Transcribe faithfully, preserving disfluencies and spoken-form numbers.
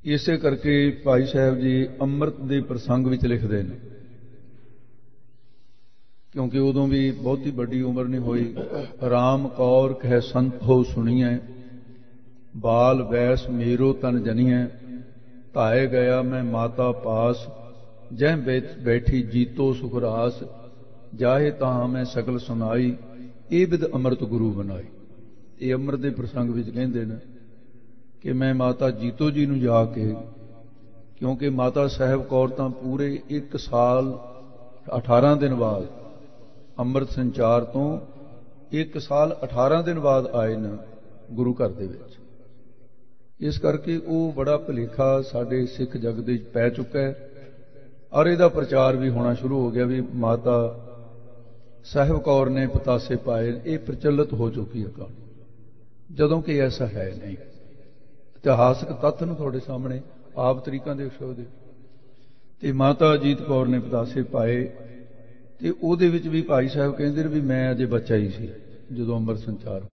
ਇਸੇ ਕਰਕੇ ਭਾਈ ਸਾਹਿਬ ਜੀ ਅੰਮ੍ਰਿਤ ਦੇ ਪ੍ਰਸੰਗ ਵਿੱਚ ਲਿਖਦੇ ਨੇ, ਕਿਉਂਕਿ ਉਦੋਂ ਵੀ ਬਹੁਤੀ ਵੱਡੀ ਉਮਰ ਨਹੀਂ ਹੋਈ। ਰਾਮ ਕੌਰ ਕਹਿ ਸੰਤ ਹੋ ਸੁਣੀਐ, ਬਾਲ ਵੈਸ ਮੇਰੋ ਤਨ ਜਨੀਐ, ਧਾਏ ਗਿਆ ਮੈਂ ਮਾਤਾ ਪਾਸ, ਜਹ ਬੈਠੀ ਜੀਤੋ ਸੁਖਰਾਸ, ਜਾਹੇ ਤਾਂ ਮੈਂ ਸਕਲ ਸੁਨਾਈ, ਇਹ ਬਿਦ ਅੰਮ੍ਰਿਤ ਗੁਰੂ ਬਣਾਈ। ਇਹ ਅੰਮ੍ਰਿਤ ਦੇ ਪ੍ਰਸੰਗ ਵਿੱਚ ਕਹਿੰਦੇ ਨੇ ਕਿ ਮੈਂ ਮਾਤਾ ਜੀਤੋ ਜੀ ਨੂੰ ਜਾ ਕੇ, ਕਿਉਂਕਿ ਮਾਤਾ ਸਾਹਿਬ ਕੌਰ ਤਾਂ ਪੂਰੇ ਇੱਕ ਸਾਲ ਅਠਾਰਾਂ ਦਿਨ ਬਾਅਦ ਅੰਮ੍ਰਿਤ ਸੰਚਾਰ ਤੋਂ ਇੱਕ ਸਾਲ ਅਠਾਰਾਂ ਦਿਨ ਬਾਅਦ ਆਏ ਨੇ ਗੁਰੂ ਘਰ ਦੇ ਵਿੱਚ। ਇਸ ਕਰਕੇ ਉਹ ਬੜਾ ਭੁਲੇਖਾ ਸਾਡੇ ਸਿੱਖ ਜਗਤ ਦੇ ਵਿੱਚ ਪੈ ਚੁੱਕਾ ਹੈ, ਔਰ ਇਹਦਾ ਪ੍ਰਚਾਰ ਵੀ ਹੋਣਾ ਸ਼ੁਰੂ ਹੋ ਗਿਆ ਵੀ ਮਾਤਾ ਸਾਹਿਬ ਕੌਰ ਨੇ ਪਤਾਸੇ ਪਾਏ। ਇਹ ਪ੍ਰਚਲਿਤ ਹੋ ਚੁੱਕੀ ਹੈ ਕਹਾਣੀ, ਜਦੋਂ ਕਿ ਐਸਾ ਹੈ ਨਹੀਂ। ਇਤਿਹਾਸਕ ਤੱਥ ਨੂੰ ਤੁਹਾਡੇ ਸਾਹਮਣੇ ਆਪ ਤਰੀਕਾਂ ਦੇ ਸ਼ਬਦ ਦੇ, ਤੇ ਮਾਤਾ ਅਜੀਤ ਕੌਰ ਨੇ ਪਤਾਸੇ ਪਾਏ, ਤੇ ਉਹਦੇ ਵਿੱਚ ਵੀ ਭਾਈ ਸਾਹਿਬ ਕਹਿੰਦੇ ਨੇ ਵੀ ਮੈਂ ਅਜੇ ਬੱਚਾ ਹੀ ਸੀ ਜਦੋਂ ਅੰਮ੍ਰਿਤ ਸੰਚਾਰ